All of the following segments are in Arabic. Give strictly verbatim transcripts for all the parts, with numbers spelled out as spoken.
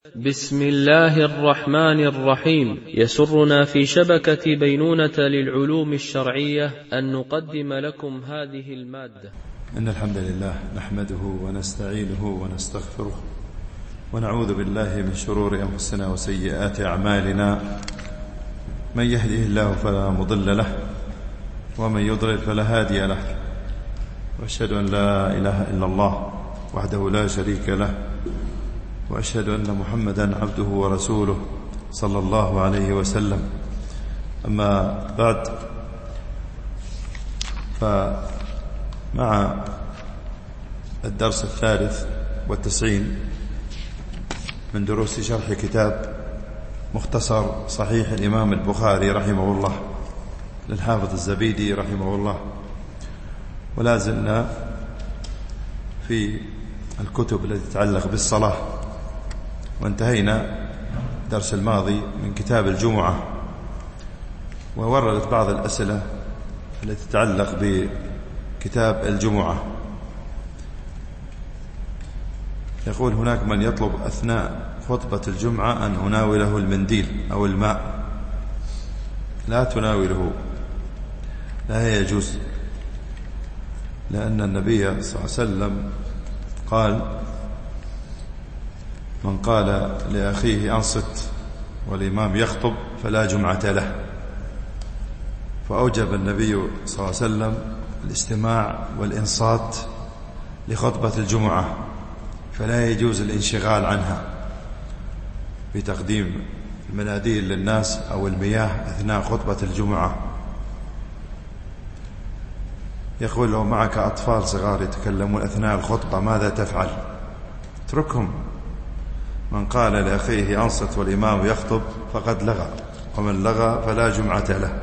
بسم الله الرحمن الرحيم. يسرنا في شبكة بينونة للعلوم الشرعية أن نقدم لكم هذه المادة. إن الحمد لله نحمده ونستعينه ونستغفره ونعوذ بالله من شرور أنفسنا وسيئات أعمالنا. من يهده الله فلا مضل له ومن يضلل فلا هادي له، وأشهد أن لا إله إلا الله وحده لا شريك له، وأشهد أن محمدا عبده ورسوله صلى الله عليه وسلم. أما بعد، فمع الدرس الثالث والتسعين من دروس شرح كتاب مختصر صحيح الإمام البخاري رحمه الله للحافظ الزبيدي رحمه الله، ولا زلنا في الكتب التي تتعلق بالصلاة، وانتهينا الدرس الماضي من كتاب الجمعة، ووردت بعض الأسئلة التي تتعلق بكتاب الجمعة. يقول هناك من يطلب أثناء خطبة الجمعة أن أناوله المنديل أو الماء. لا تناوله، لا يجوز، لأن النبي صلى الله عليه وسلم قال: من قال لأخيه أنصت والإمام يخطب فلا جمعة له. فأوجب النبي صلى الله عليه وسلم الاستماع والإنصات لخطبة الجمعة، فلا يجوز الانشغال عنها بتقديم المناديل للناس أو المياه أثناء خطبة الجمعة. يقول: لو معك أطفال صغار يتكلمون أثناء الخطبة ماذا تفعل؟ اتركهم. من قال لأخيه أنصت والإمام يخطب فقد لغى، ومن لغى فلا جمعة له.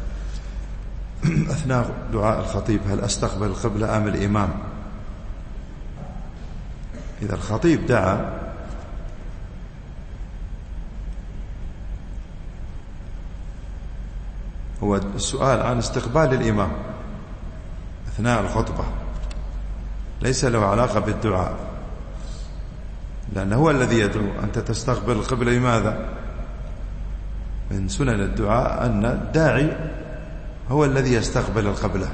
أثناء دعاء الخطيب هل أستقبل القبلة أم الإمام؟ إذا الخطيب دعا هو السؤال عن استقبال الإمام أثناء الخطبة، ليس له علاقة بالدعاء، لأنه هو الذي يدعو. أنت تستقبل القبلة لماذا؟ من سنن الدعاء أن الداعي هو الذي يستقبل القبلة،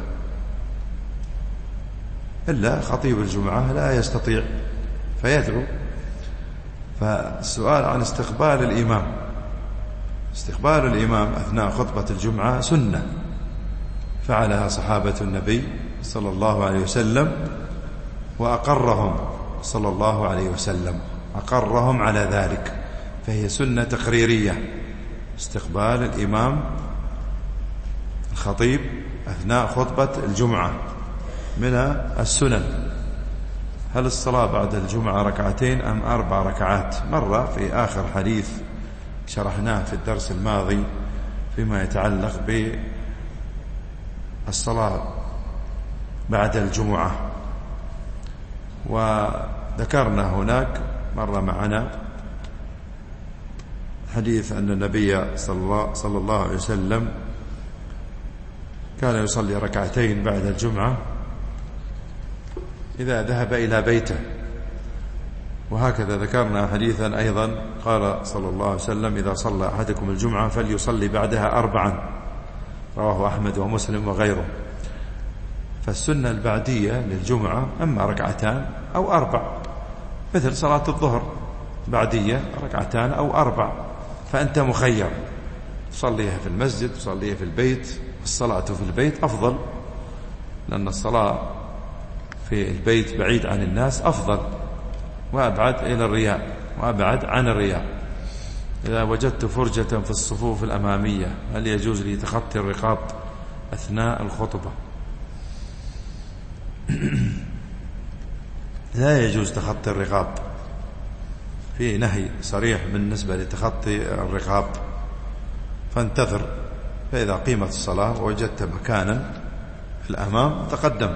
إلا خطيب الجمعة لا يستطيع فيدعو. فالسؤال عن استقبال الإمام، استقبال الإمام أثناء خطبة الجمعة سنة فعلها صحابة النبي صلى الله عليه وسلم، وأقرهم صلى الله عليه وسلم، أقرهم على ذلك، فهي سنة تقريرية استقبال الإمام الخطيب أثناء خطبة الجمعة من السنن. هل الصلاة بعد الجمعة ركعتين أم أربع ركعات؟ مرة في آخر حديث شرحناه في الدرس الماضي فيما يتعلق بالصلاة بعد الجمعة، وذكرنا هناك مرة معنا حديث أن النبي صلى الله عليه وسلم كان يصلي ركعتين بعد الجمعة إذا ذهب إلى بيته. وهكذا ذكرنا حديثا أيضا قال صلى الله عليه وسلم: إذا صلى أحدكم الجمعة فليصلي بعدها أربعا، رواه أحمد ومسلم وغيره. فالسنة البعدية للجمعة أما ركعتان أو أربع، مثل صلاة الظهر بعدية ركعتان أو أربع، فأنت مخير، تصليها في المسجد تصليها في البيت. الصلاة في البيت أفضل، لأن الصلاة في البيت بعيد عن الناس أفضل وأبعد إلى الرياء وأبعد عن الرياء. إذا وجدت فرجة في الصفوف الأمامية هل يجوز لي تخطي الرقاب أثناء الخطبة؟ لا يجوز تخطي الرقاب، في نهي صريح بالنسبة لتخطي الرقاب. فانتظر، فإذا قيمت الصلاة ووجدت مكانا في الأمام تقدم.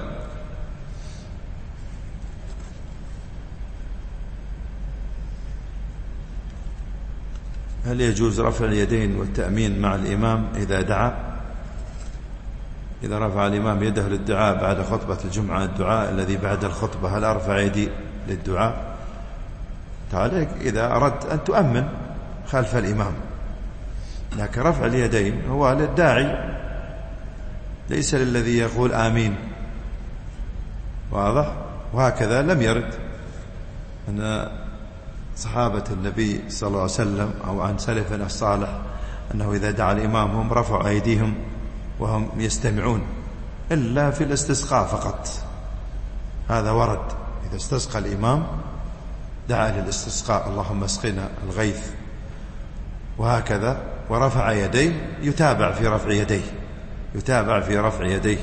هل يجوز رفع اليدين والتأمين مع الإمام إذا دعا؟ إذا رفع الإمام يده للدعاء بعد خطبة الجمعة، الدعاء الذي بعد الخطبة، هل أرفع يدي للدعاء؟ عليك إذا أردت أن تؤمن خلف الإمام، لكن رفع اليدين هو للداعي ليس للذي يقول آمين. واضح؟ وهكذا لم يرد أن صحابة النبي صلى الله عليه وسلم أو عن سلفنا الصالح أنه إذا دعا الإمام هم رفعوا أيديهم وهم يستمعون، إلا في الاستسقاء فقط. هذا ورد، إذا استسقى الإمام دعا للاستسقاء اللهم اسقنا الغيث، وهكذا ورفع يديه، يتابع في رفع يديه يتابع في رفع يديه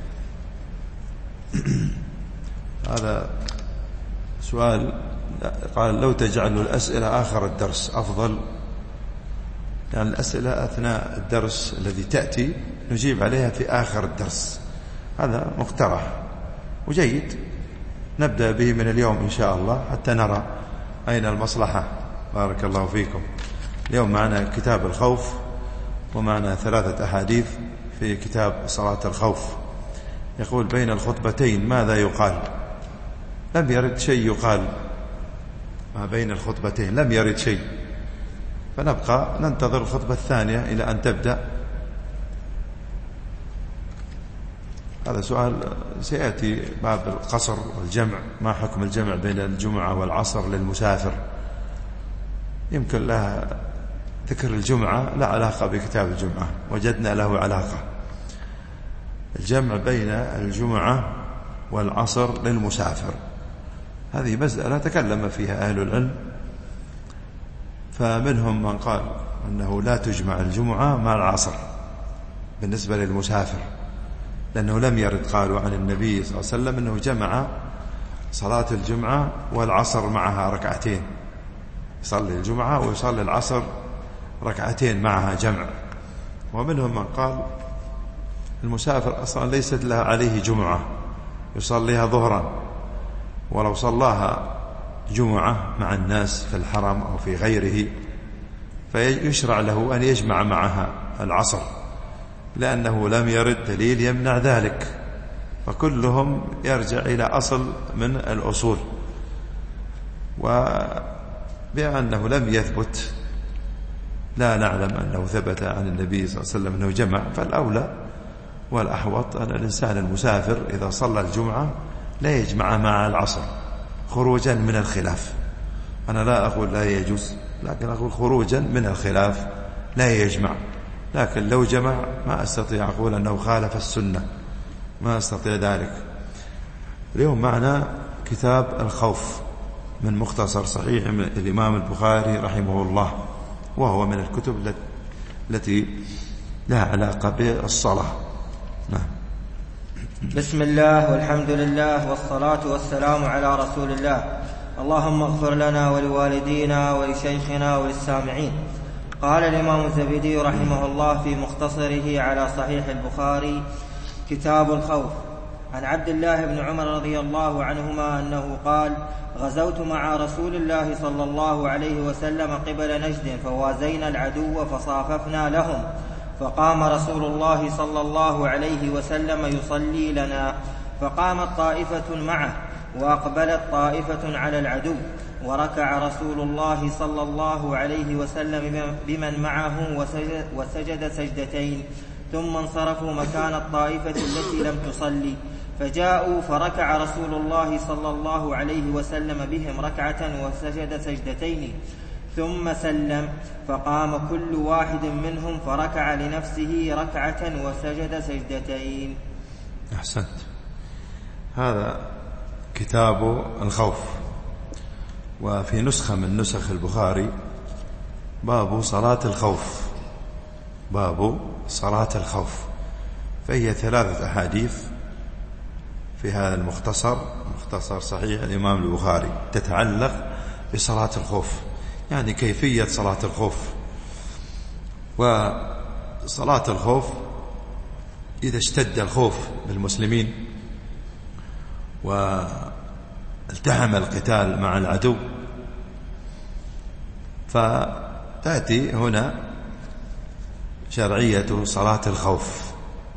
هذا سؤال قال لو تجعل الأسئلة آخر الدرس أفضل، يعني الأسئلة أثناء الدرس الذي تأتي نجيب عليها في آخر الدرس، هذا مقترح وجيد، نبدأ به من اليوم إن شاء الله حتى نرى أين المصلحة. بارك الله فيكم. اليوم معنا كتاب الخوف، ومعنا ثلاثة أحاديث في كتاب صلاة الخوف. يقول بين الخطبتين ماذا يقال؟ لم يرد شيء يقال ما بين الخطبتين، لم يرد شيء، فنبقى ننتظر الخطبة الثانية إلى أن تبدأ. هذا سؤال سيأتي باب القصر والجمع، ما حكم الجمع بين الجمعة والعصر للمسافر؟ يمكن لها ذكر الجمعة لا علاقة بكتاب الجمعة، وجدنا له علاقة. الجمع بين الجمعة والعصر للمسافر هذه مسألة تكلم فيها أهل العلم، فمنهم من قال أنه لا تجمع الجمعة مع العصر بالنسبة للمسافر، لأنه لم يرد قالوا عن النبي صلى الله عليه وسلم أنه جمع صلاة الجمعة والعصر معها ركعتين، يصلي الجمعة ويصلي العصر ركعتين معها جمع. ومنهم من قال المسافر أصلا ليست لها عليه جمعة، يصليها ظهرا، ولو صلاها جمعة مع الناس في الحرم أو في غيره فيشرع له أن يجمع معها العصر، لأنه لم يرد دليل يمنع ذلك، فكلهم يرجع إلى أصل من الأصول. وبأنه لم يثبت، لا نعلم أنه ثبت عن النبي صلى الله عليه وسلم أنه جمع، فالأولى والأحوط أن الإنسان المسافر إذا صلى الجمعة لا يجمع مع العصر خروجا من الخلاف. أنا لا أقول لا يجوز، لكن أقول خروجا من الخلاف لا يجمع، لكن لو جمع ما أستطيع أقول أنه خالف السنة، ما أستطيع ذلك. اليوم معنا كتاب الخوف من مختصر صحيح من الإمام البخاري رحمه الله، وهو من الكتب التي لها علاقة بالصلاة. نعم. بسم الله والحمد لله والصلاة والسلام على رسول الله. اللهم اغفر لنا ولوالدينا ولشيخنا وللسامعين. قال الإمام الزبيدي رحمه الله في مختصره على صحيح البخاري كتاب الخوف: عن عبد الله بن عمر رضي الله عنهما أنه قال: غزوت مع رسول الله صلى الله عليه وسلم قبل نجد، فوازينا العدو فصاففنا لهم، فقام رسول الله صلى الله عليه وسلم يصلي لنا، فقامت طائفة معه وأقبلت طائفة على العدو، وركع رسول الله صلى الله عليه وسلم بمن معه وسجد سجدتين، ثم انصرفوا مكان الطائفة التي لم تصلي، فجاءوا فركع رسول الله صلى الله عليه وسلم بهم ركعة وسجد سجدتين، ثم سلم، فقام كل واحد منهم فركع لنفسه ركعة وسجد سجدتين. أحسنت. هذا كتاب الخوف، وفي نسخة من نسخ البخاري باب صلاة الخوف، باب صلاة الخوف، فهي ثلاثة أحاديث في هذا المختصر، مختصر صحيح الإمام البخاري، تتعلق بصلاة الخوف، يعني كيفية صلاة الخوف. وصلاة الخوف إذا اشتد الخوف بالمسلمين والتحم القتال مع العدو، فتأتي هنا شرعية صلاة الخوف.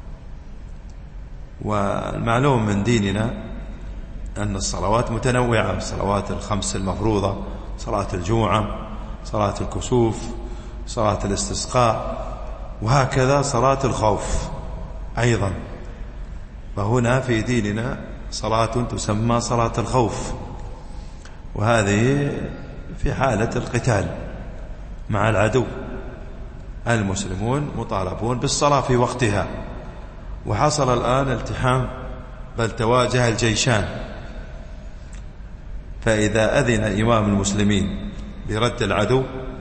والمعلوم من ديننا أن الصلوات متنوعة، الصلوات الخمس المفروضة، صلاة الجمعة، صلاة الكسوف، صلاة الاستسقاء، وهكذا صلاة الخوف أيضا. فهنا في ديننا صلاة تسمى صلاة الخوف، وهذه في حالة القتال مع العدو. المسلمون مطالبون بالصلاة في وقتها. وحصل الآن التحام، بل تواجه الجيشان، فإذا أذن إمام المسلمين برد العدو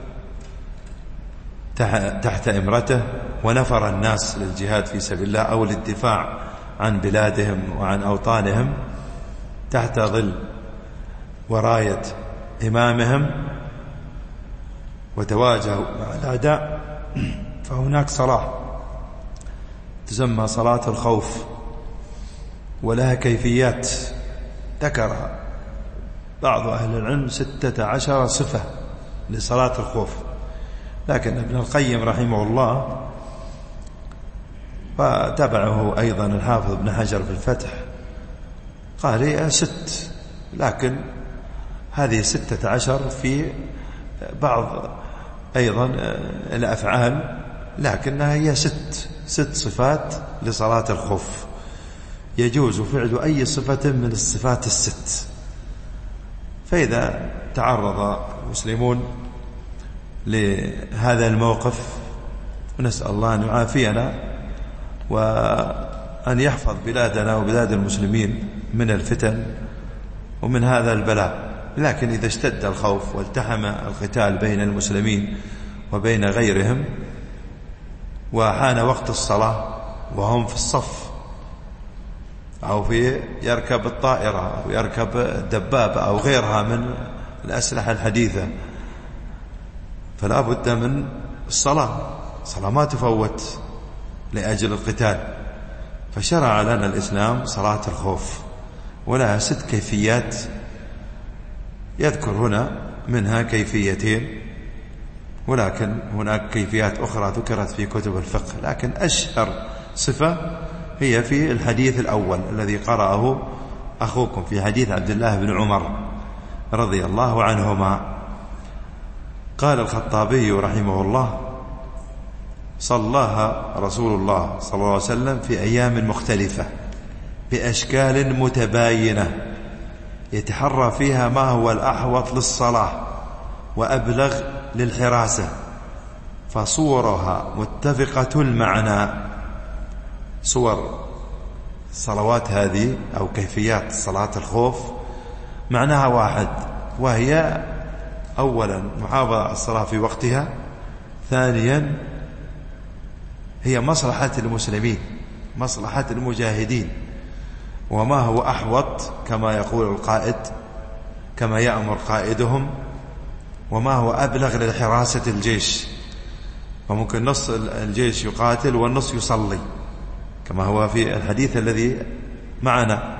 تحت إمرته ونفر الناس للجهاد في سبيل الله أو للدفاع عن بلادهم وعن أوطانهم تحت ظل وراية إمامهم، وتواجهوا مع الأعداء، فهناك صلاة تسمى صلاة الخوف، ولها كيفيات ذكر بعض أهل العلم ستة عشر صفة لصلاة الخوف، لكن ابن القيم رحمه الله وتبعه أيضا الحافظ ابن حجر في الفتح قال هي ست، لكن هذه ستة عشر في بعض أيضا الأفعال، لكنها هي ست ست صفات لصلاة الخوف، يجوز فعل أي صفة من الصفات الست. فإذا تعرض المسلمون لهذا الموقف، ونسأل الله أن يعافينا وأن يحفظ بلادنا وبلاد المسلمين من الفتن ومن هذا البلاء، لكن إذا اشتد الخوف والتحم القتال بين المسلمين وبين غيرهم وحان وقت الصلاة وهم في الصف أو في يركب الطائرة أو يركب الدبابة أو غيرها من الأسلحة الحديثة، فلا بد من الصلاة. الصلاة ما تفوت لأجل القتال، فشرع لنا الإسلام صلاة الخوف، ولها ست كيفيات يذكر هنا منها كيفيتين، ولكن هناك كيفيات أخرى ذكرت في كتب الفقه، لكن أشهر صفة هي في الحديث الأول الذي قرأه أخوكم في حديث عبد الله بن عمر رضي الله عنهما. قال الخطابي رحمه الله: صلاها رسول الله صلى الله عليه وسلم في أيام مختلفة بأشكال متباينة يتحرى فيها ما هو الأحوط للصلاة وأبلغ للحراسة، فصورها متفقة المعنى. صور الصلوات هذه أو كيفيات صلاة الخوف معناها واحد، وهي أولا محافظة على الصلاة في وقتها، ثانيا هي مصلحة المسلمين، مصلحة المجاهدين، وما هو أحوط كما يقول القائد، كما يأمر قائدهم، وما هو أبلغ للحراسة الجيش، وممكن نص الجيش يقاتل والنص يصلي كما هو في الحديث الذي معنا.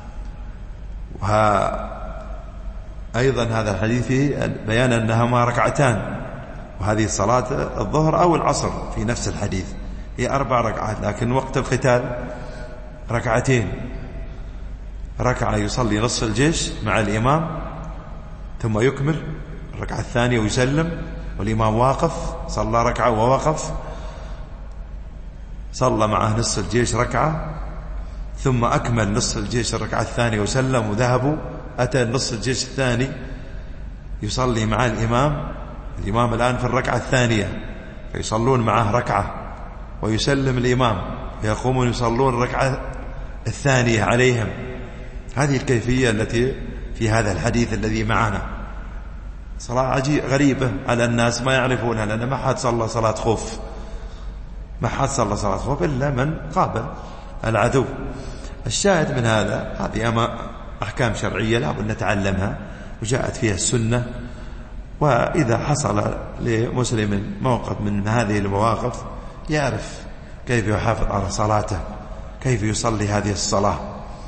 وأيضا هذا الحديث بيان أنها ما ركعتان، وهذه صلاة الظهر أو العصر في نفس الحديث هي أربع ركعات، لكن وقت القتال ركعتين، ركعة يصلي نصف الجيش مع الإمام ثم يكمل الركعة الثانية ويسلم والإمام واقف، صلى ركعة ووقف، صلى معه نصف الجيش ركعة ثم أكمل نصف الجيش الركعة الثانية وسلم وذهبوا، أتى نصف الجيش الثاني يصلي مع الإمام، الإمام الآن في الركعة الثانية فيصلون معه ركعة ويسلم الإمام ويقومون يصلون الركعة الثانية عليهم. هذه الكيفية التي في هذا الحديث الذي معنا، صلاة عجيب غريبة على الناس ما يعرفونها، لأن ما حد صلى صلاة خوف، ما حد صلى صلاة خوف إلا من قابل العدو. الشاهد من هذا هذه أما أحكام شرعية لا بد نتعلمها وجاءت فيها السنة، وإذا حصل لمسلم موقف من هذه المواقف يعرف كيف يحافظ على صلاته، كيف يصلي هذه الصلاة.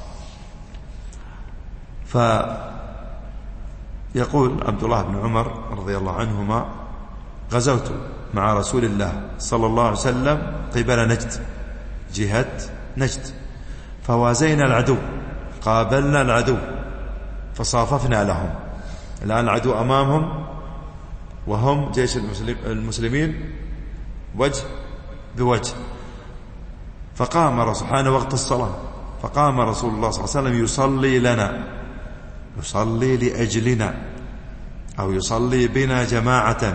فيقول عبد الله بن عمر رضي الله عنهما: غزوت مع رسول الله صلى الله عليه وسلم قبل نجد، جهة نجد، فوازينا العدو، قابلنا العدو فصاففنا لهم، الآن العدو أمامهم وهم جيش المسلمين وجه بوجه. فقام رسول حان وقت الصلاة، فقام رسول الله صلى الله عليه وسلم يصلي لنا، يصلي لأجلنا أو يصلي بنا جماعة.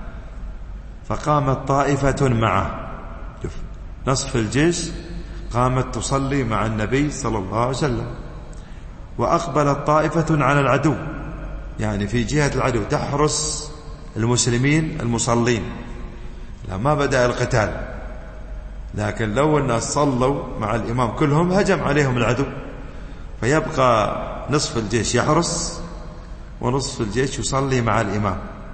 فقامت طائفة معه، نصف الجيش قامت تصلي مع النبي صلى الله عليه وسلم، وأقبلت طائفة على العدو، يعني في جهة العدو تحرس المسلمين المصلين. لا ما بدأ القتال، لكن لو الناس صلوا مع الإمام كلهم هجم عليهم العدو، فيبقى نصف الجيش يحرس ونصف الجيش يصلي مع الإمام.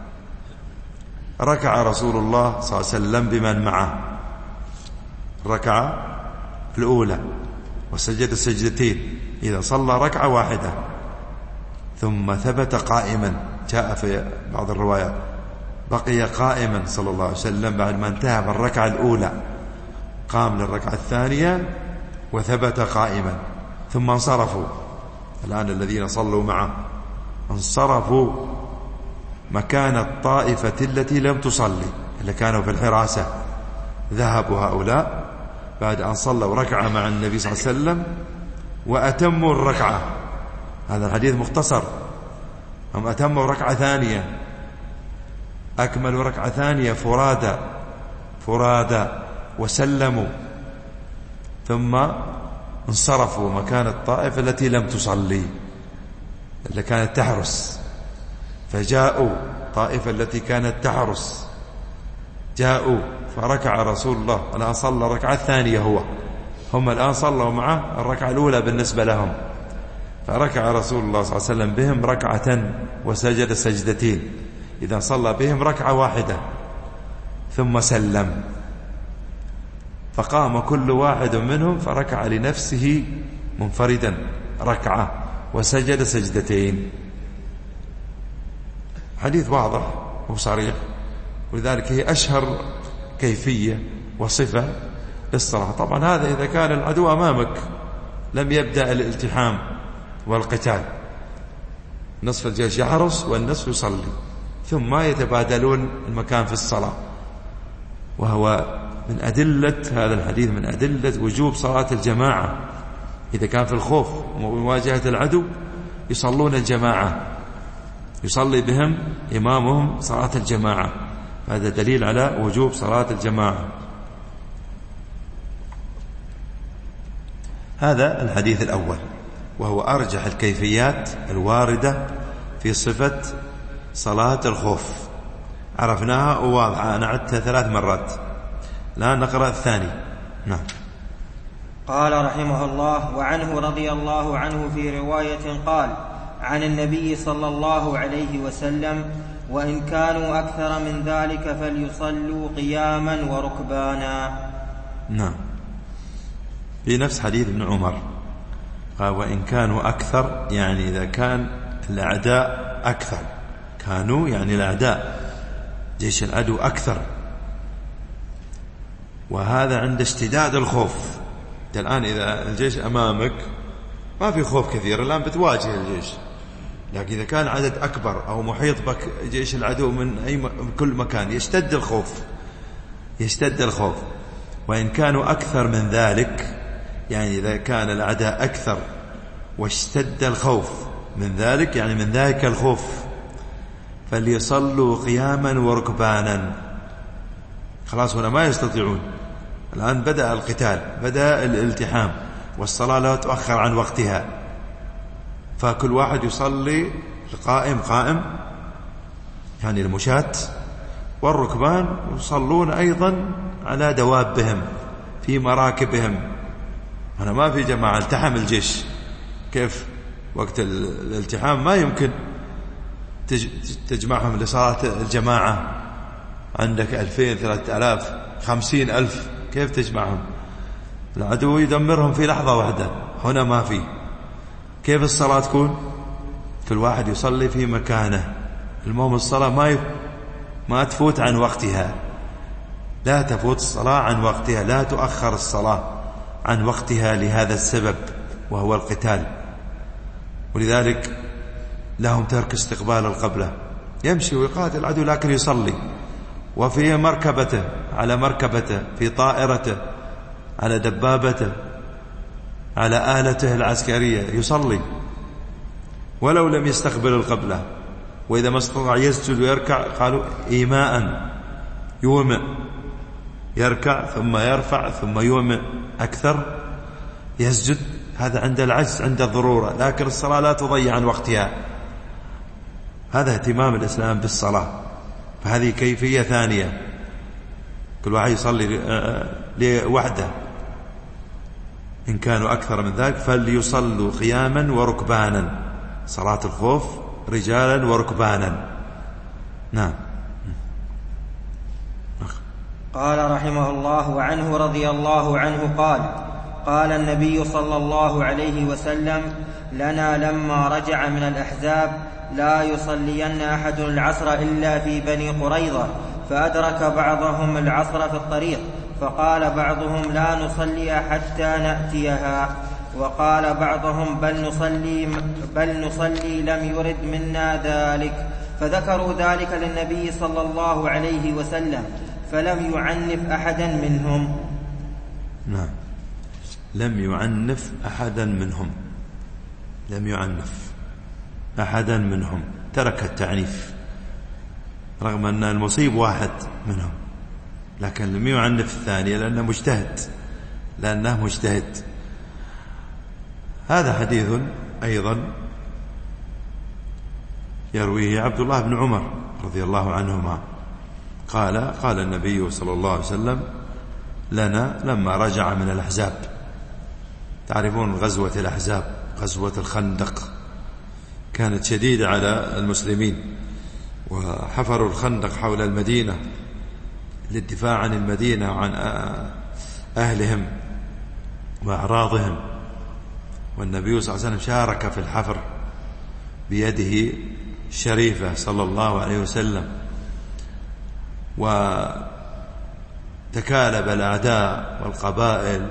ركع رسول الله صلى الله عليه وسلم بمن معه الركعة الأولى وسجد السجدتين إذا صلى ركعة واحدة، ثم ثبت قائما. جاء في بعض الروايات بقي قائما صلى الله عليه وسلم بعد ما انتهى من الركعة الأولى، قام للركعة الثانية وثبت قائما، ثم انصرفوا. الآن الذين صلوا معه انصرفوا مكان الطائفة التي لم تصلي، اللي كانوا في الحراسة. ذهبوا هؤلاء بعد أن صلوا ركعة مع النبي صلى الله عليه وسلم وأتموا الركعة. هذا الحديث مختصر. هم أتموا ركعة ثانية، أكملوا ركعة ثانية فرادى فرادى وسلموا، ثم انصرفوا مكان الطائفة التي لم تصلي اللي كانت تحرس. فجاءوا طائفة التي كانت تحرس، جاءوا فركع رسول الله. الآن صلى الركعة الثانية، هو هم الآن صلوا معه الركعة الأولى بالنسبة لهم. فركع رسول الله صلى الله عليه وسلم بهم ركعة وسجد سجدتين، إذا صلى بهم ركعة واحدة ثم سلم. فقام كل واحد منهم فركع لنفسه منفردا ركعة وسجد سجدتين. حديث واضح وصريح، ولذلك هي أشهر كيفية وصفة للصلاة. طبعا هذا إذا كان العدو أمامك لم يبدأ الالتحام والقتال، نصف الجيش يحرس والنصف يصلي، ثم يتبادلون المكان في الصلاة. وهو من أدلة هذا الحديث من أدلة وجوب صلاة الجماعة. إذا كان في الخوف ومواجهة العدو يصلون الجماعة، يصلي بهم إمامهم صلاة الجماعة. هذا دليل على وجوب صلاة الجماعة. هذا الحديث الأول، وهو أرجح الكيفيات الواردة في صفة صلاة الخوف. عرفناها وواضحة، أنا عدتها ثلاث مرات. الآن نقرأ الثاني. نعم. قال رحمه الله: وعنه رضي الله عنه في رواية قال عن النبي صلى الله عليه وسلم: وإن كانوا أكثر من ذلك فليصلوا قياما وركبانا. نعم. في نفس حديث ابن عمر قال: وإن كانوا أكثر، يعني إذا كان الأعداء أكثر. كانوا يعني الأعداء، جيش العدو أكثر، وهذا عند اشتداد الخوف. الآن إذا الجيش أمامك ما في خوف كثير، الآن بتواجه الجيش، لكن إذا كان عدد أكبر أو محيط بك جيش العدو من أي م... من كل مكان يشتد الخوف يشتد الخوف. وإن كانوا أكثر من ذلك، يعني إذا كان الأعداء أكثر واشتد الخوف من ذلك، يعني من ذلك الخوف، فليصلوا قياما وركبانا. خلاص هنا ما يستطيعون، الآن بدأ القتال، بدأ الالتحام، والصلاة لا تؤخر عن وقتها، فكل واحد يصلي القائم قائم، يعني المشاة، والركبان يصلون أيضا على دوابهم في مراكبهم. هنا ما في جماعة، التحم الجيش. كيف وقت الالتحام ما يمكن تجمعهم لصلاة الجماعة، عندك ألفين ثلاثة آلاف خمسين ألف، كيف تجمعهم؟ العدو يدمرهم في لحظة واحدة. هنا ما في. كيف الصلاة تكون؟ كل واحد يصلي في مكانه. المهم الصلاة ما يف... ما تفوت عن وقتها، لا تفوت الصلاة عن وقتها، لا تؤخر الصلاة عن وقتها لهذا السبب وهو القتال. ولذلك لهم ترك استقبال القبلة، يمشي ويقاتل العدو لكن يصلي، وفي مركبته، على مركبته، في طائرته، على دبابته، على آلته العسكرية يصلي ولو لم يستقبل القبلة. وإذا ما استطاع يسجد ويركع قالوا إيماء، يومئ، يركع ثم يرفع ثم يومئ أكثر، يسجد، هذا عند العجز، عند الضرورة، لكن الصلاة لا تضيع عن وقتها. هذا اهتمام الإسلام بالصلاة. فهذه كيفية ثانية، كل واحد يصلي لوحده، إن كانوا أكثر من ذلك فليصلوا قياما وركبانا، صلاة الخوف رجالا وركبانا. نعم. قال رحمه الله: وعنه رضي الله عنه قال: قال النبي صلى الله عليه وسلم لنا لما رجع من الأحزاب: لا يصلين أحد العصر إلا في بني قريظة. فأدرك بعضهم العصر في الطريق، فقال بعضهم: لا نصلي حتى نأتيها. وقال بعضهم: بل نصلي, بل نصلي لم يرد منا ذلك. فذكروا ذلك للنبي صلى الله عليه وسلم فلم يعنف أحدا منهم. نعم، لم يعنف أحدا منهم، لم يعنف أحدا منهم، ترك التعنيف رغم أن المصيب واحد منهم، لكن لم يعنف الثانية لأنه مجتهد، لأنه مجتهد. هذا حديث أيضا يرويه عبد الله بن عمر رضي الله عنهما قال: قال النبي صلى الله عليه وسلم لنا لما رجع من الأحزاب. تعرفون غزوة الأحزاب، غزوة الخندق، كانت شديدة على المسلمين، وحفروا الخندق حول المدينة للدفاع عن المدينة وعن أهلهم وأعراضهم، والنبي صلى الله عليه وسلم شارك في الحفر بيده الشريفة صلى الله عليه وسلم، وتكالب الأعداء والقبائل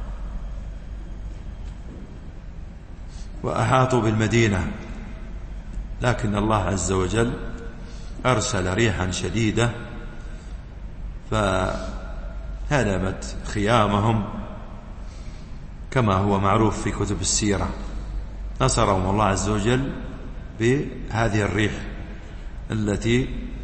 وأحاطوا بالمدينة، لكن الله عز وجل أرسل ريحا شديدة فهدمت خيامهم كما هو معروف في كتب السيرة. نصرهم الله عز وجل بهذه الريح التي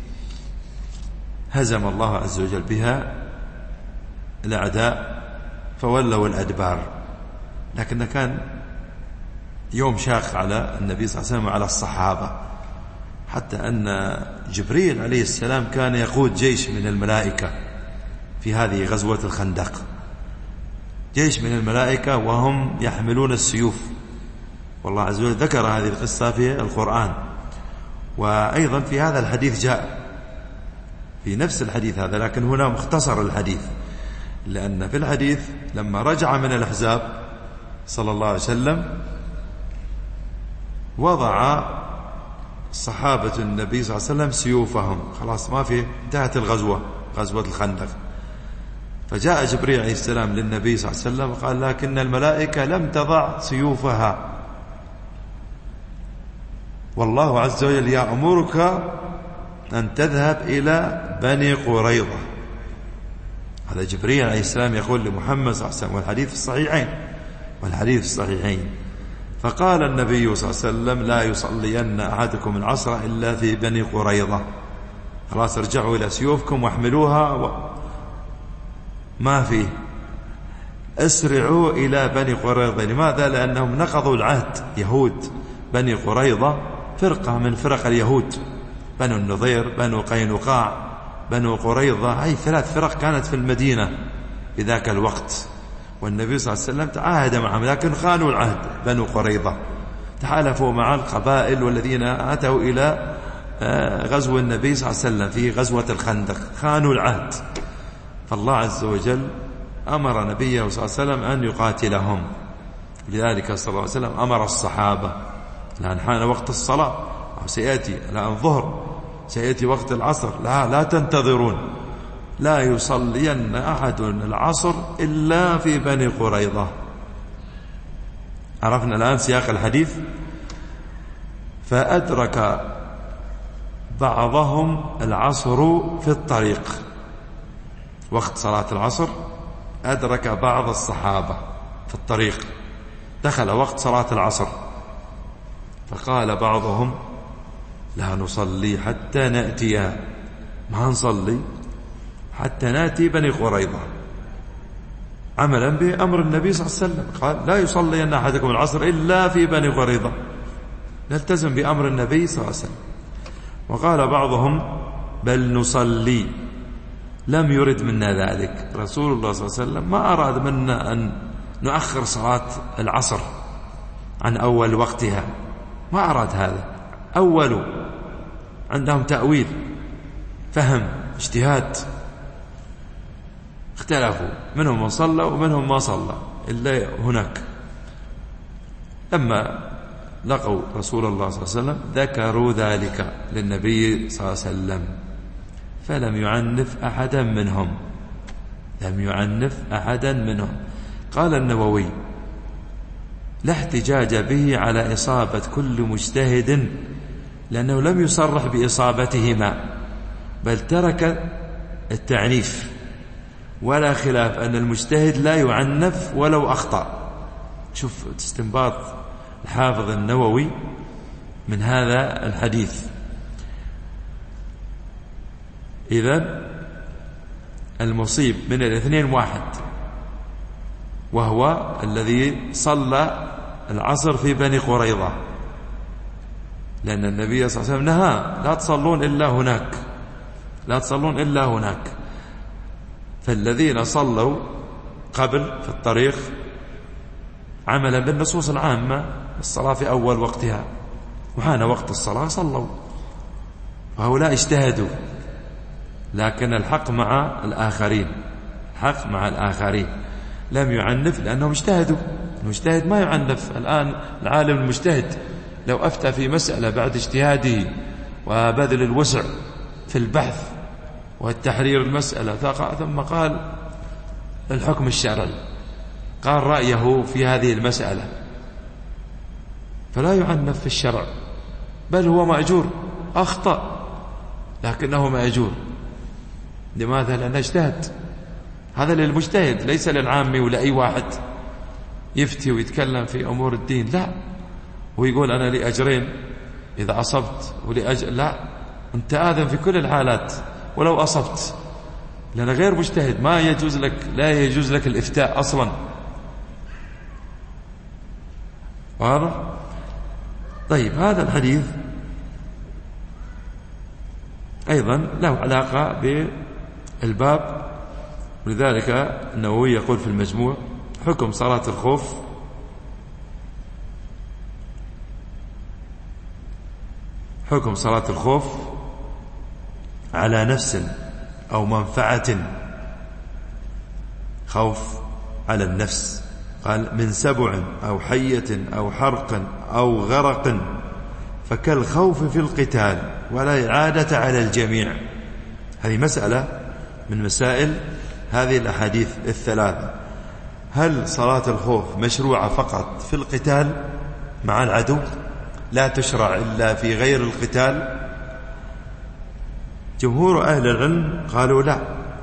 هزم الله عز وجل بها الأعداء فولوا الأدبار. لكن كان يوم شاق على النبي صلى الله عليه وسلم وعلى الصحابة، حتى أن جبريل عليه السلام كان يقود جيش من الملائكة في هذه غزوة الخندق، جيش من الملائكة وهم يحملون السيوف، والله عز وجل ذكر هذه القصة في القرآن. وأيضا في هذا الحديث جاء في نفس الحديث هذا، لكن هنا مختصر الحديث، لأن في الحديث لما رجع من الأحزاب صلى الله عليه وسلم وضع صحابة النبي صلى الله عليه وسلم سيوفهم، خلاص ما في، انتهت الغزوة، غزوة الخندق. فجاء جبريل عليه السلام للنبي صلى الله عليه وسلم وقال: لكن الملائكة لم تضع سيوفها، والله عز وجل يأمرك أن تذهب إلى بني قريظة. هذا جبريل عليه السلام يقول لمحمد صلى الله عليه وسلم، والحديث في الصحيحين، والحديث في الصحيحين. فقال النبي صلى الله عليه وسلم: لا يصلين أحدكم العصر إلا في بني قريظة. خلاص ارجعوا إلى سيوفكم واحملوها و... ما فيه، اسرعوا إلى بني قريظة. لماذا؟ لأنهم نقضوا العهد، يهود بني قريظة فرقة من فرق اليهود، بنو النضير، بنو قينقاع، بنو قريظة، هي ثلاث فرق كانت في المدينة في ذاك الوقت، والنبي صلى الله عليه وسلم تعاهد معهم، لكن خانوا العهد. بنو قريظة تحالفوا مع القبائل والذين أتوا إلى غزو النبي صلى الله عليه وسلم في غزوة الخندق، خانوا العهد. فالله عز وجل أمر نبيه صلى الله عليه وسلم أن يقاتلهم، لذلك صلى الله عليه وسلم أمر الصحابة، لأن حان وقت الصلاة، سيأتي الآن الظهر، سيأتي وقت العصر، لا لا تنتظرون، لا يصلين أحد العصر إلا في بني قريظة. عرفنا الآن سياق الحديث. فأدرك بعضهم العصر في الطريق، وقت صلاة العصر أدرك بعض الصحابة في الطريق، دخل وقت صلاة العصر، فقال بعضهم لا نصلي حتى نأتي، ما نصلي حتى نأتي بني قريظة، عملا بأمر النبي صلى الله عليه وسلم، قال لا يصلي أن أحدكم العصر إلا في بني قريظة، نلتزم بأمر النبي صلى الله عليه وسلم. وقال بعضهم بل نصلي، لم يرد منا ذلك، رسول الله صلى الله عليه وسلم ما أراد منا أن نؤخر صلاة العصر عن أول وقتها، ما أراد هذا، أول عندهم تأويل، فهم، اجتهاد، اختلفوا، منهم من صلى ومنهم ما صلى إلا هناك. لما لقوا رسول الله صلى الله عليه وسلم ذكروا ذلك للنبي صلى الله عليه وسلم، فلم يعنف أحدا منهم، لم يعنف أحدا منهم. قال النووي لا احتجاج به على إصابة كل مجتهد، لأنه لم يصرح بإصابتهما، بل ترك التعنيف، ولا خلاف أن المجتهد لا يعنف ولو أخطأ. شوف استنباط الحافظ النووي من هذا الحديث. إذن المصيب من الاثنين واحد، وهو الذي صلى العصر في بني قريظة، لأن النبي صلى الله عليه وسلم نهى لا تصلون إلا هناك، لا تصلون إلا هناك. فالذين صلوا قبل في الطريق عملا بالنصوص العامة الصلاة في أول وقتها، وحان وقت الصلاة صلوا، وهؤلاء اجتهدوا، لكن الحق مع الآخرين، الحق مع الآخرين، لم يعنف لأنهم اجتهدوا. المجتهد ما يعنف. الآن العالم المجتهد لو أفتى في مسألة بعد اجتهاده وبذل الوسع في البحث والتحرير المسألة، ثم قال الحكم الشرعي، قال رأيه في هذه المسألة، فلا يعنف في الشرع، بل هو مأجور، أخطأ لكنه مأجور. لماذا؟ لأنه اجتهد. هذا للمجتهد، ليس للعامي ولا أي واحد يفتي ويتكلم في أمور الدين، لا، ويقول أنا لي أجرين إذا أصبت ولي أجر، لا، أنت آذن في كل الحالات ولو أصبت، لأن غير مجتهد ما يجوز لك، لا يجوز لك الإفتاء أصلا. واضح؟ طيب، هذا الحديث أيضا له علاقة بالباب، ولذلك النووي يقول في المجموع حكم صلاة الخوف حكم صلاة الخوف على نفس أو منفعة، خوف على النفس، قال من سبع أو حية أو حرق أو غرق، فكالخوف في القتال ولا إعادة على الجميع. هذه مسألة من مسائل هذه الأحاديث الثلاثة. هل صلاة الخوف مشروعة فقط في القتال مع العدو، لا تشرع إلا في غير القتال؟ جمهور أهل العلم قالوا لا،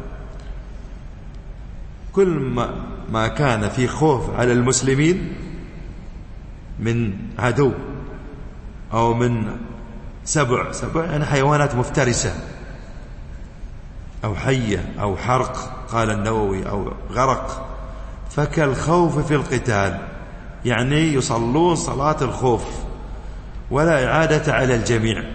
كل ما, ما كان في خوف على المسلمين من عدو أو من سبع سبع يعني حيوانات مفترسة، أو حية أو حرق، قال النووي، أو غرق، فكالخوف في القتال، يعني يصلون صلاة الخوف ولا إعادة على الجميع.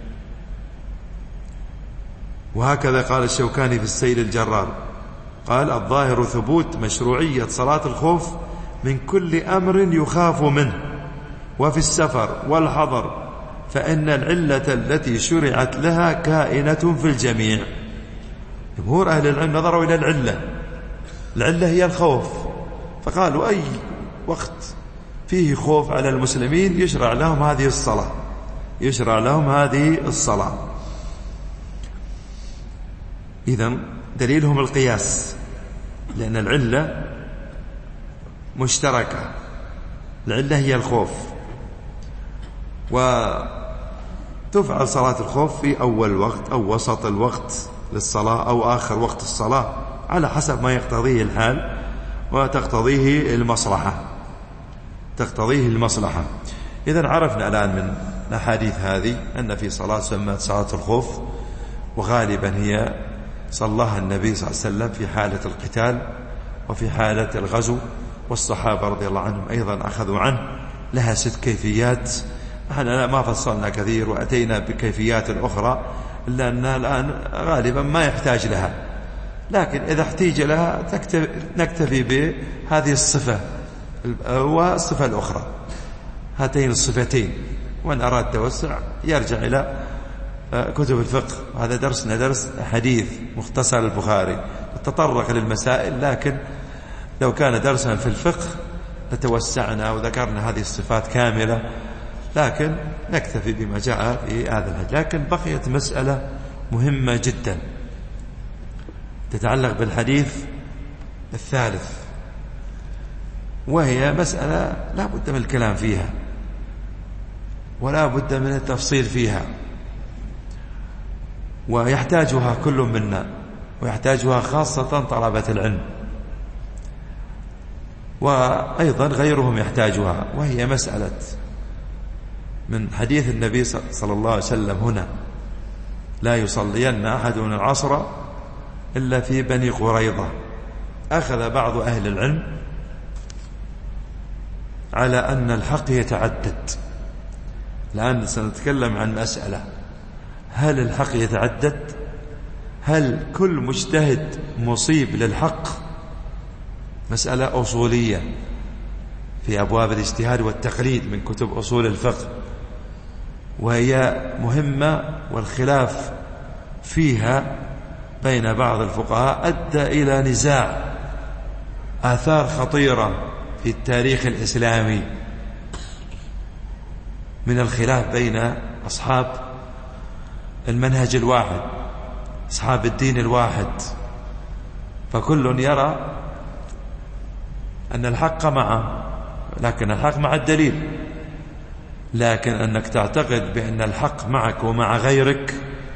وهكذا قال الشوكاني في السيل الجرار، قال الظاهر ثبوت مشروعية صلاة الخوف من كل أمر يخاف منه، وفي السفر والحضر، فإن العلة التي شرعت لها كائنة في الجميع. جمهور أهل العلم نظروا إلى العلة، العلة هي الخوف، فقالوا أي وقت فيه خوف على المسلمين يشرع لهم هذه الصلاة، يشرع لهم هذه الصلاة. إذن دليلهم القياس، لأن العلة مشتركة، العلة هي الخوف. وتفعل صلاة الخوف في أول وقت أو وسط الوقت للصلاة أو آخر وقت الصلاة على حسب ما يقتضيه الحال وتقتضيه المصلحة تقتضيه المصلحة. إذن عرفنا الآن من الأحاديث هذه أن في صلاة سمت صلاة الخوف، وغالبا هي صلاها النبي صلى الله عليه وسلم في حالة القتال وفي حالة الغزو، والصحابة رضي الله عنهم أيضا أخذوا عنه. لها ست كيفيات، احنا ما فصلنا كثير وأتينا بكيفيات أخرى إلا أنها الآن غالبا ما يحتاج لها، لكن إذا احتاج لها نكتفي بهذه الصفة والصفة الأخرى، هاتين الصفتين. وأن أراد توسع يرجع إلى كتب الفقه، هذا درسنا درس حديث مختصر البخاري تطرق للمسائل، لكن لو كان درسا في الفقه لتوسعنا وذكرنا هذه الصفات كاملة، لكن نكتفي بما جاء في هذا الحديث. لكن بقيت مسألة مهمة جدا تتعلق بالحديث الثالث، وهي مسألة لا بد من الكلام فيها ولا بد من التفصيل فيها، ويحتاجها كل منا، ويحتاجها خاصة طلبة العلم، وأيضا غيرهم يحتاجها. وهي مسألة من حديث النبي صلى الله عليه وسلم هنا: لا يصلين أحدنا العصر إلا في بني قريظة. أخذ بعض أهل العلم على أن الحق يتعدد. الآن سنتكلم عن مسألة: هل الحق يتعدد؟ هل كل مجتهد مصيب للحق؟ مسألة أصولية في أبواب الاجتهاد والتقليد من كتب أصول الفقه، وهي مهمة، والخلاف فيها بين بعض الفقهاء أدى إلى نزاع، آثار خطيرة في التاريخ الإسلامي من الخلاف بين أصحاب المنهج الواحد، أصحاب الدين الواحد. فكل يرى أن الحق معه، لكن الحق مع الدليل. لكن أنك تعتقد بأن الحق معك ومع غيرك،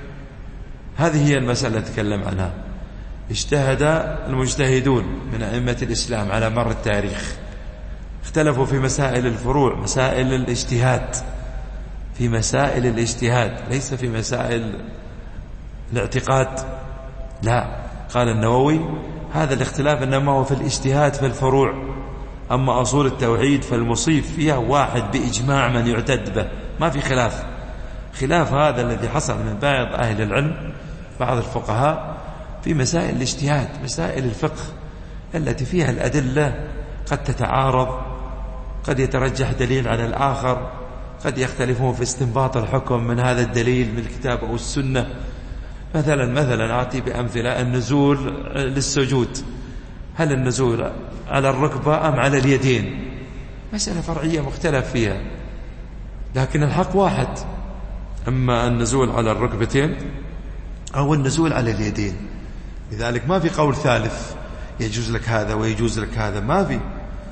هذه هي المسألة نتكلم عنها. اجتهد المجتهدون من أئمة الإسلام على مر التاريخ، اختلفوا في مسائل الفروع، مسائل الاجتهاد، في مسائل الاجتهاد ليس في مسائل الاعتقاد. لا، قال النووي: هذا الاختلاف إنما هو في الاجتهاد في الفروع، أما أصول التوحيد فالمصيب فيها واحد بإجماع من يعتد به، ما في خلاف. خلاف هذا الذي حصل من بعض أهل العلم، بعض الفقهاء، في مسائل الاجتهاد، مسائل الفقه التي فيها الأدلة قد تتعارض، قد يترجح دليل على الآخر، قد يختلفون في استنباط الحكم من هذا الدليل من الكتاب أو السنة. مثلا مثلا أعطي بأمثلة: النزول للسجود، هل النزول على الركبة أم على اليدين؟ مسألة فرعية مختلف فيها، لكن الحق واحد، أما النزول على الركبتين أو النزول على اليدين. لذلك ما في قول ثالث يجوز لك هذا ويجوز لك هذا، ما في،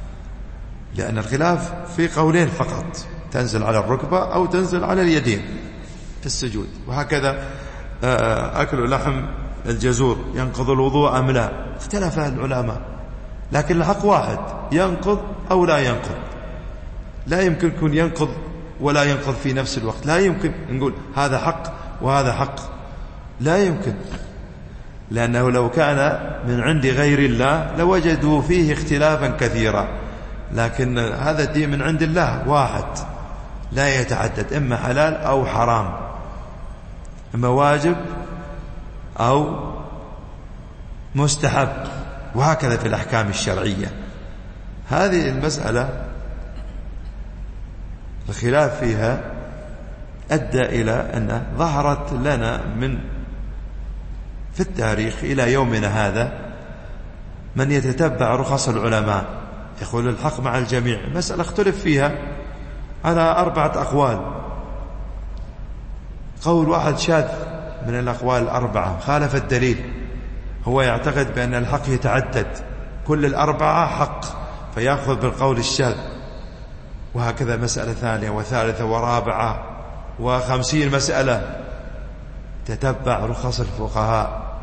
لأن الخلاف في قولين فقط: تنزل على الركبة أو تنزل على اليدين في السجود. وهكذا أكل لحم الجزور ينقض الوضوء أم لا، اختلف العلماء، لكن الحق واحد: ينقض أو لا ينقض. لا يمكن يكون ينقض ولا ينقض في نفس الوقت، لا يمكن نقول هذا حق وهذا حق، لا يمكن، لأنه لو كان من عند غير الله لوجدوا فيه اختلافا كثيرا، لكن هذا الدين من عند الله واحد لا يتعدد، إما حلال أو حرام، إما واجب أو مستحب، وهكذا في الأحكام الشرعية. هذه المسألة الخلاف فيها أدى إلى أن ظهرت لنا من في التاريخ إلى يومنا هذا من يتتبع رخص العلماء، يقول الحق مع الجميع. مسألة اختلف فيها على أربعة أقوال، قول واحد شاذ من الأقوال الأربعة خالف الدليل، هو يعتقد بأن الحق يتعدد، كل الأربعة حق، فيأخذ بالقول الشاذ. وهكذا مسألة ثانية وثالثة ورابعة وخمسين مسألة. تتبع رخص الفقهاء،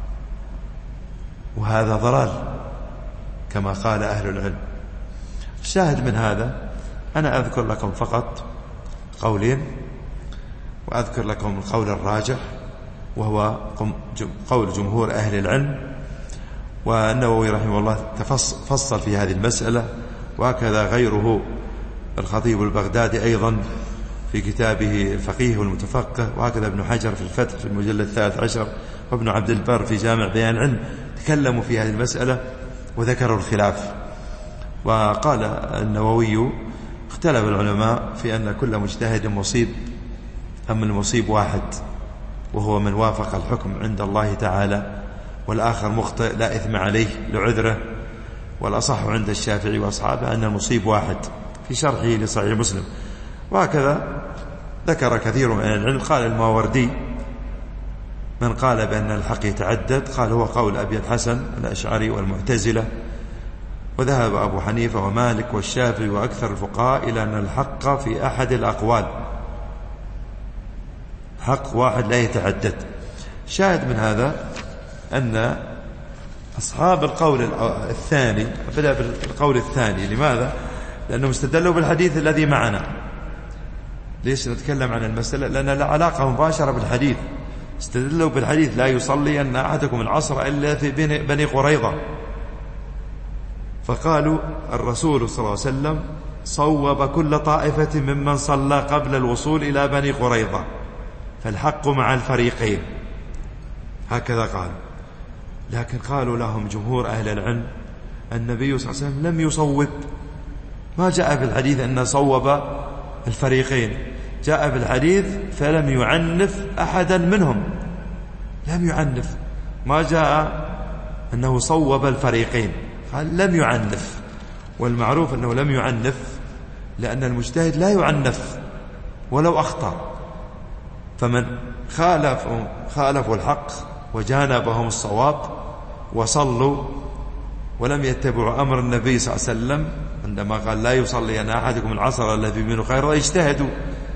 وهذا ضلال كما قال أهل العلم. الشاهد من هذا أنا أذكر لكم فقط قولين، وأذكر لكم القول الراجح وهو قول جمهور أهل العلم، والنووي رحمه الله فصل في هذه المسألة، وهكذا غيره الخطيب البغدادي أيضا في كتابه الفقيه والمتفقه، وهكذا ابن حجر في الفتح في المجلد الثالث عشر، وابن عبد البر في جامع بيان العلم تكلموا في هذه المسألة وذكروا الخلاف. وقال النووي اختلف العلماء في أن كل مجتهد مصيب أم المصيب واحد، وهو من وافق الحكم عند الله تعالى، والآخر مخطئ لا إثم عليه لعذره. والأصح عند الشافعي وأصحابه أن المصيب واحد في شرحه لصحيح مسلم. وهكذا ذكر كثير من العلم. قال الماوردي من قال بأن الحق يتعدد قال هو قول أبي الحسن الأشعري والمعتزلة، وذهب أبو حنيفة ومالك والشافعي وأكثر الفقهاء إلى أن الحق في أحد الأقوال، حق واحد لا يتعدد. شاهد من هذا أن أصحاب القول الثاني بدأ بالقول الثاني. لماذا؟ لأنهم استدلوا بالحديث الذي معنا. ليش نتكلم عن المسألة؟ لأن لا علاقة مباشرة بالحديث. استدلوا بالحديث لا يصلي أن أحدكم العصر إلا في بني قريظة، فقالوا الرسول صلى الله عليه وسلم صوب كل طائفة ممن صلى قبل الوصول إلى بني قريظة، فالحق مع الفريقين، هكذا قال. لكن قالوا لهم جمهور أهل العلم النبي صلى الله عليه وسلم لم يصوب، ما جاء في الحديث أن صوب الفريقين، جاء في الحديث فلم يعنف أحدا منهم، لم يعنف، ما جاء أنه صوب الفريقين، قال لم يعنف. والمعروف أنه لم يعنف لأن المجتهد لا يعنف ولو أخطأ، فمن خالفوا خالفوا الحق وجانبهم الصواب وصلوا ولم يتبعوا أمر النبي صلى الله عليه وسلم عندما قال لا يصلي أن أحدكم العصر الذي منه خير، اجتهدوا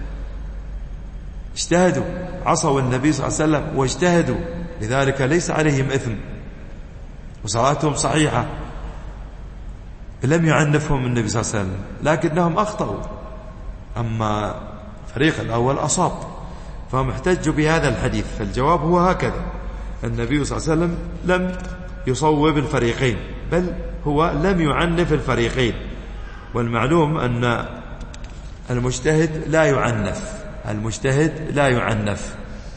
اجتهدوا عصوا النبي صلى الله عليه وسلم واجتهدوا، لذلك ليس عليهم إثم وصلاتهم صحيحة، لم يعنفهم النبي صلى الله عليه وسلم، لكنهم أخطأوا. أما الفريق الأول أصاب، فهم احتجوا بهذا الحديث. فالجواب هو هكذا: النبي صلى الله عليه وسلم لم يصوب الفريقين، بل هو لم يعنف الفريقين. والمعلوم أن المجتهد لا يعنف، المجتهد لا يعنف.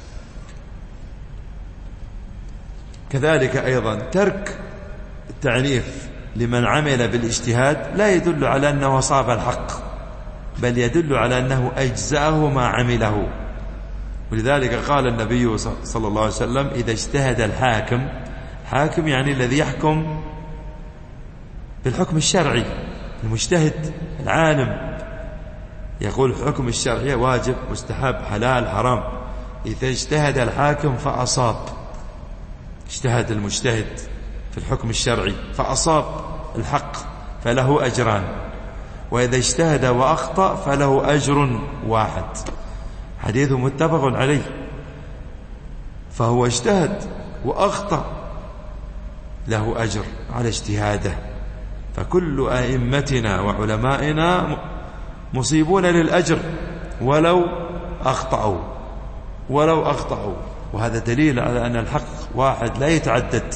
كذلك أيضا ترك التعنيف لمن عمل بالاجتهاد لا يدل على أنه أصاب الحق، بل يدل على أنه أجزأه ما عمله. ولذلك قال النبي صلى الله عليه وسلم إذا اجتهد الحاكم، حاكم يعني الذي يحكم بالحكم الشرعي، المجتهد العالم يقول الحكم الشرعي واجب مستحب حلال حرام. إذا اجتهد الحاكم فأصاب، اجتهد المجتهد في الحكم الشرعي فأصاب الحق فله أجران، وإذا اجتهد وأخطأ فله أجر واحد، حديث متفق عليه. فهو اجتهد وأخطأ له أجر على اجتهاده. فكل أئمتنا وعلمائنا مصيبون للأجر ولو أخطأوا ولو أخطأوا وهذا دليل على أن الحق واحد لا يتعدد.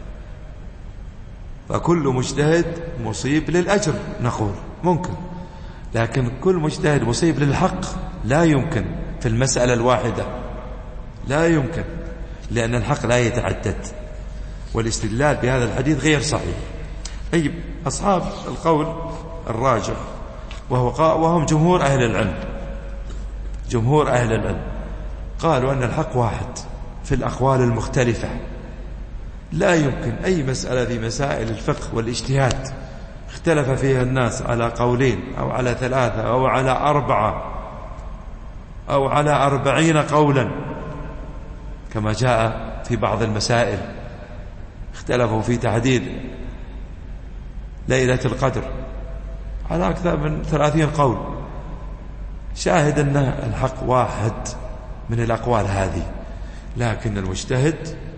فكل مجتهد مصيب للأجر نقول ممكن، لكن كل مجتهد مصيب للحق لا يمكن في المسألة الواحدة، لا يمكن، لأن الحق لا يتعدد. والاستدلال بهذا الحديث غير صحيح. أي أصحاب القول الراجح وهو وهم جمهور أهل العلم، جمهور أهل العلم قالوا أن الحق واحد في الأقوال المختلفة. لا يمكن أي مسألة في مسائل الفقه والاجتهاد اختلف فيها الناس على قولين أو على ثلاثة أو على أربعة أو على أربعين قولا، كما جاء في بعض المسائل اختلفوا في تحديد ليلة القدر على أكثر من ثلاثين قول. شاهد أن الحق واحد من الأقوال هذه، لكن المجتهد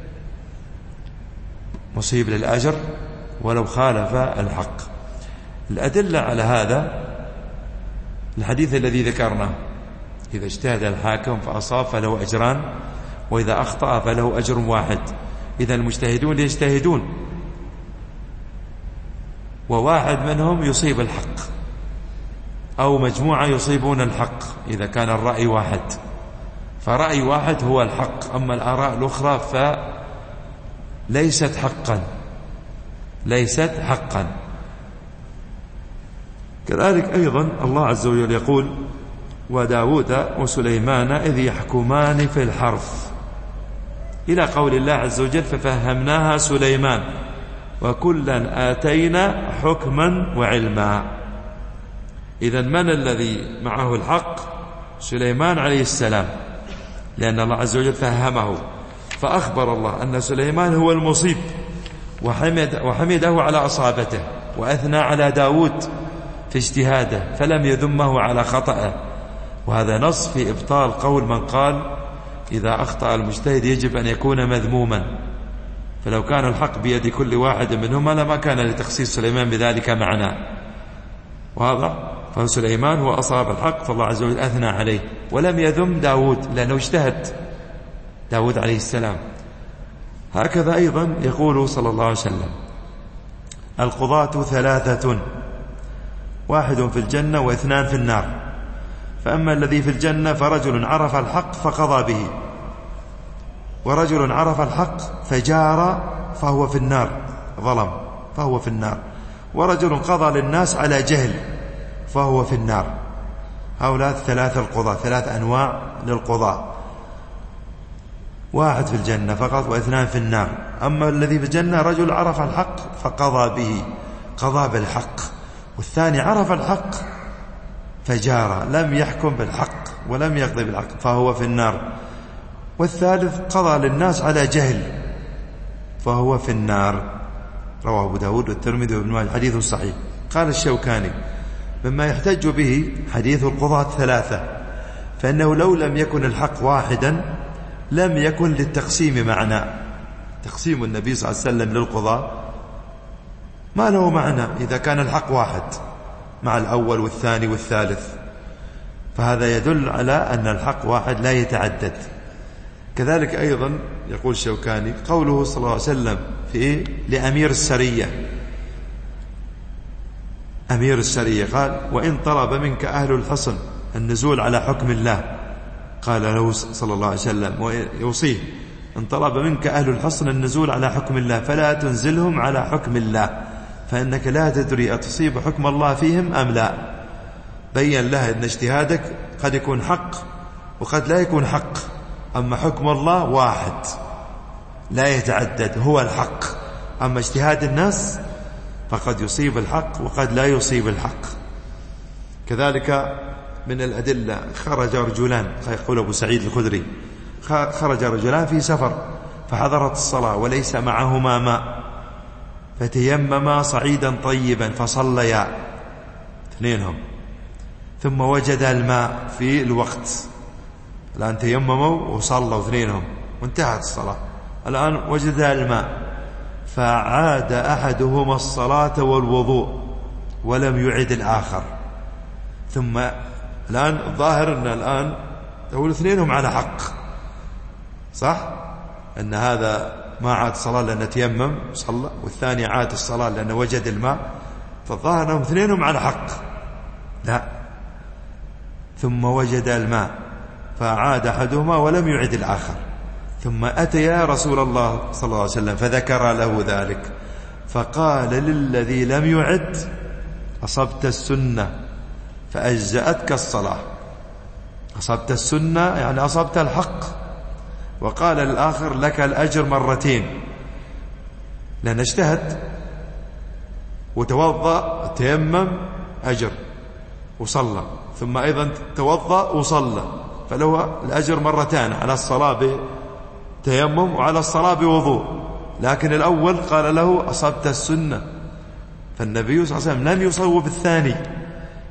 مصيب للأجر ولو خالف الحق. الأدلة على هذا الحديث الذي ذكرناه: إذا اجتهد الحاكم فأصاب فله أجران، وإذا أخطأ فله أجر واحد. إذا المجتهدون يجتهدون، وواحد منهم يصيب الحق، أو مجموعة يصيبون الحق إذا كان الرأي واحد، فرأي واحد هو الحق، أما الآراء الأخرى فليست حقا ليست حقا. كذلك أيضا الله عز وجل يقول: وداود وسليمان إذ يحكمان في الحرث، إلى قول الله عز وجل: ففهمناها سليمان وكلا آتينا حكما وعلما. إذن من الذي معه الحق؟ سليمان عليه السلام، لأن الله عز وجل فهمه، فأخبر الله أن سليمان هو المصيب، وحمد وحمده على أصابته، وأثنى على داود في اجتهاده فلم يذمه على خطأه. وهذا نص في إبطال قول من قال إذا أخطأ المجتهد يجب أن يكون مذموما، فلو كان الحق بيد كل واحد منهما لما كان لتخصيص سليمان بذلك معنى. واضح؟ فسليمان هو أصاب الحق، فالله عز وجل أثنى عليه ولم يذم داود لأنه اجتهد، داود عليه السلام. هكذا أيضا يقول صلى الله عليه وسلم: القضاة ثلاثة، واحد في الجنة واثنان في النار، فأما الذي في الجنة فرجل عرف الحق فقضى به، ورجل عرف الحق فجار فهو في النار، ظلم فهو في النار، ورجل قضى للناس على جهل فهو في النار. هؤلاء ثلاثة القضاة، ثلاث أنواع للقضاء: واحد في الجنة فقط واثنان في النار. أما الذي في الجنة رجل عرف الحق فقضى به، قضى بالحق، والثاني عرف الحق فجار لم يحكم بالحق ولم يقضي بالحق فهو في النار، والثالث قضى للناس على جهل فهو في النار. رواه أبو داود والترمذي وابن ماجه، حديث صحيح. قال الشوكاني: مما يحتج به حديث القضاة ثلاثة، فإنه لو لم يكن الحق واحدا لم يكن للتقسيم معنى. تقسيم النبي صلى الله عليه وسلم للقضاة ما له معنى إذا كان الحق واحد مع الأول والثاني والثالث، فهذا يدل على أن الحق واحد لا يتعدد. كذلك أيضا يقول الشوكاني قوله صلى الله عليه وسلم في لأمير السرية، أمير السرية قال: وإن طلب منك أهل الحصن النزول على حكم الله، قال له صلى الله عليه وسلم ويوصيه: إن طلب منك أهل الحصن النزول على حكم الله فلا تنزلهم على حكم الله، فإنك لا تدري أتصيب حكم الله فيهم أم لا. بين له أن اجتهادك قد يكون حق وقد لا يكون حق، أما حكم الله واحد لا يتعدد هو الحق، أما اجتهاد الناس فقد يصيب الحق وقد لا يصيب الحق. كذلك من الأدلة خرج رجلان، يقول أبو سعيد الخدري: خرج رجلان في سفر فحضرت الصلاة وليس معهما ماء، فتيمما صعيدا طيبا فصليا اثنينهم، ثم وجد الماء في الوقت. الآن تيمموا وصلوا اثنينهم وانتهت الصلاة، الآن وجد الماء، فعاد أحدهما الصلاة والوضوء ولم يعد الآخر. ثم الآن الظاهر أن الآن تقول اثنينهم على حق، صح؟ أن هذا ما عاد الصلاة لأنه تيمم صلى، والثاني عاد الصلاة لأنه وجد الماء، فالظاهر أنهم اثنينهم على حق. لا، ثم وجد الماء فعاد أحدهما ولم يعد الآخر، ثم أتيا رسول الله صلى الله عليه وسلم فذكر له ذلك، فقال للذي لم يعد: أصبت السنة فأجزأتك الصلاة. أصبت السنة يعني أصبت الحق. وقال للآخر: لك الأجر مرتين، لأن اجتهد وتوضأ تيمم أجر وصلى، ثم أيضا توضأ وصلى، فله الأجر مرتان، على الصلاة بتيمم وعلى الصلاة بوضوء. لكن الأول قال له: أصبت السنة، فالنبي صلى الله عليه وسلم لم يصوب الثاني،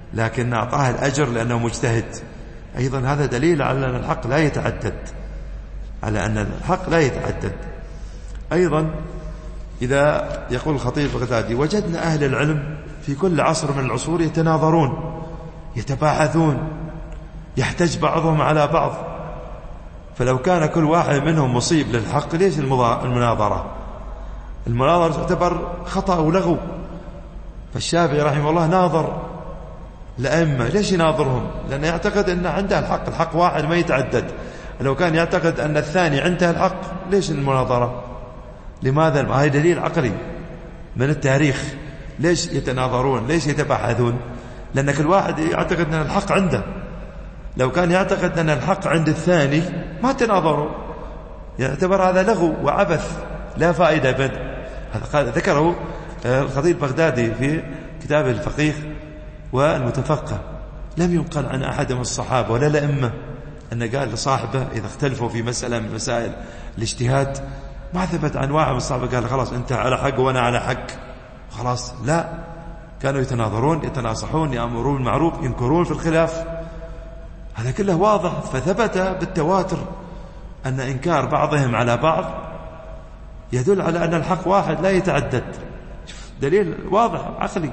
لكن أعطاه الأجر لأنه مجتهد. أيضا هذا دليل على أن الحق لا يتعدد، على أن الحق لا يتعدد. أيضا إذا يقول الخطيب البغدادي: وجدنا أهل العلم في كل عصر من العصور يتناظرون يتباحثون يحتج بعضهم على بعض، فلو كان كل واحد منهم مصيب للحق ليش المناظرة؟ المناظرة تعتبر خطأ ولغو. فالشافعي رحمه الله ناظر الأئمة، ليش يناظرهم؟ لأنه يعتقد أن عنده الحق، الحق واحد ما يتعدد. لو كان يعتقد أن الثاني عنده الحق ليش المناظرة؟ لماذا؟ هذا دليل عقلي من التاريخ. ليش يتناظرون؟ ليش يتباحثون؟ لأن كل واحد يعتقد أن الحق عنده. لو كان يعتقد أن الحق عند الثاني ما تناظروا، يعتبر هذا لغو وعبث لا فائدة بد. هذا ذكره الخطيب البغدادي في كتابه الفقيه والمتفقه. لم ينقل عن أحد من الصحابة ولا الأئمة أن قال لصاحبه إذا اختلفوا في مسألة من مسائل الاجتهاد، ما ثبت عن واحد من الصحابة قال خلاص أنت على حق وأنا على حق خلاص. لا، كانوا يتناظرون يتناصحون يأمرون بالمعروف ينكرون في الخلاف. هذا كله واضح. فثبت بالتواتر أن إنكار بعضهم على بعض يدل على أن الحق واحد لا يتعدد. دليل واضح عقلي.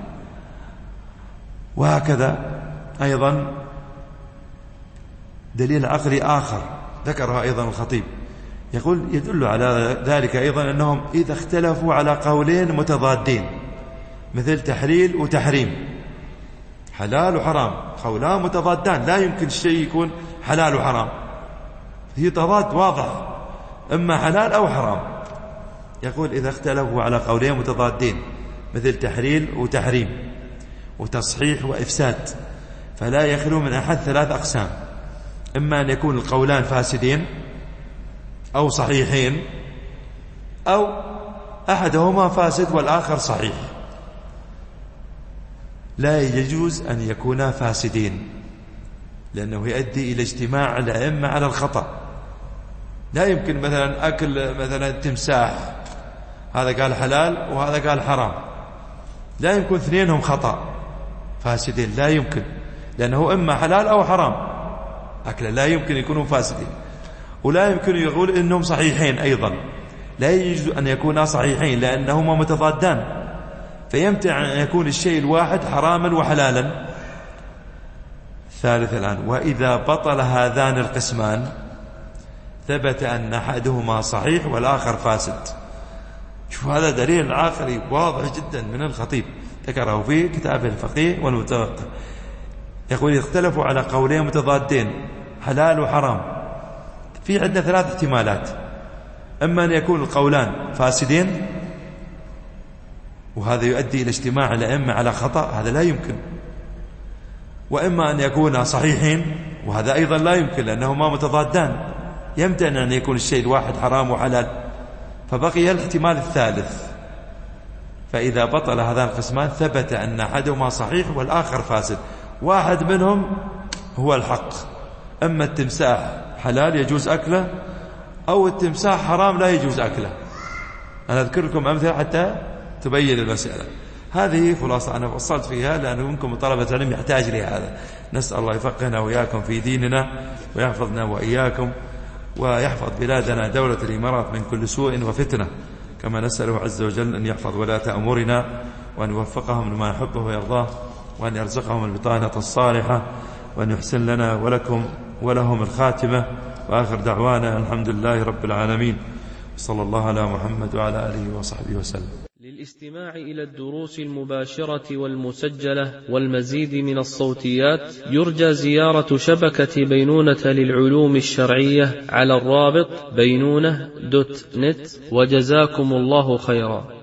وهكذا أيضا دليل عقلي آخر ذكرها أيضا الخطيب، يقول يدل على ذلك أيضا أنهم إذا اختلفوا على قولين متضادين مثل تحليل وتحريم، حلال وحرام، قولان متضادان لا يمكن الشيء يكون حلال وحرام، هي تضاد واضح، إما حلال أو حرام. يقول إذا اختلفوا على قولين متضادين مثل تحليل وتحريم وتصحيح وإفساد فلا يخلو من أحد ثلاث أقسام: إما أن يكون القولان فاسدين أو صحيحين، أو أحدهما فاسد والآخر صحيح. لا يجوز أن يكونا فاسدين لأنه يؤدي إلى اجتماع الأئمة على الخطأ. لا يمكن مثلا أكل مثلا تمساح، هذا قال حلال وهذا قال حرام، لا يمكن اثنينهم خطأ فاسدين، لا يمكن، لأنه إما حلال أو حرام أكله، لا يمكن يكونوا فاسدين. ولا يمكن يقول إنهم صحيحين أيضا، لا يجوز أن يكونا صحيحين لأنهما متضادان، فيمتع أن يكون الشيء الواحد حراما وحلالا. ثالث الآن: وإذا بطل هذان القسمان ثبت أن أحدهما صحيح والآخر فاسد. شوف هذا دليل عقلي واضح جدا من الخطيب ذكره في كتابه الفقيه والمتفقه. يقول اختلفوا على قولين متضادين حلال وحرام، في عندنا ثلاث احتمالات: إما أن يكون القولان فاسدين وهذا يؤدي إلى اجتماع الأئمة على خطأ، هذا لا يمكن، وإما أن يكون صحيحين وهذا أيضا لا يمكن لأنهما متضادان، يمتنع أن يكون الشيء الواحد حرام وحلال، فبقي الاحتمال الثالث. فإذا بطل هذان القسمان ثبت أن أحدهما صحيح والآخر فاسد، واحد منهم هو الحق، أما التمساح حلال يجوز أكله، أو التمساح حرام لا يجوز أكله. أنا أذكر لكم أمثلة حتى تبين المسألة. هذه خلاصة أنا فصلت فيها لأن منكم طلبة علم يحتاج لهذا. نسأل الله يفقهنا وإياكم في ديننا ويحفظنا وإياكم ويحفظ بلادنا دولة الإمارات من كل سوء وفتنة، كما نسأله عز وجل أن يحفظ ولاة أمورنا وأن يوفقهم لما يحبه ويرضاه، وأن يرزقهم البطانة الصالحة، وأن يحسن لنا ولكم ولهم الخاتمة. وآخر دعوانا الحمد لله رب العالمين، صلى الله على محمد وعلى آله وصحبه وسلم. للاستماع إلى الدروس المباشرة والمسجلة والمزيد من الصوتيات يرجى زيارة شبكة بينونة للعلوم الشرعية على الرابط بينونة دوت نت، وجزاكم الله خيرا.